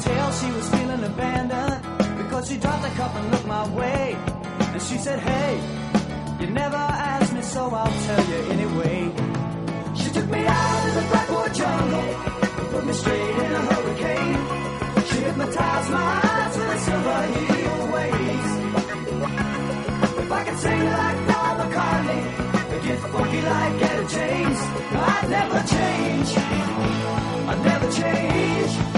tell she was feeling abandoned because she dropped a cup and looked my way. And she said, hey, you never asked me, so I'll tell you anyway. She took me out of the backward jungle, put me straight in a hurricane. She hypnotized my eyes with a silver heel waves. If I could sing like Paul McCartney, get funky like Etta James, I'd never change. I'd never change.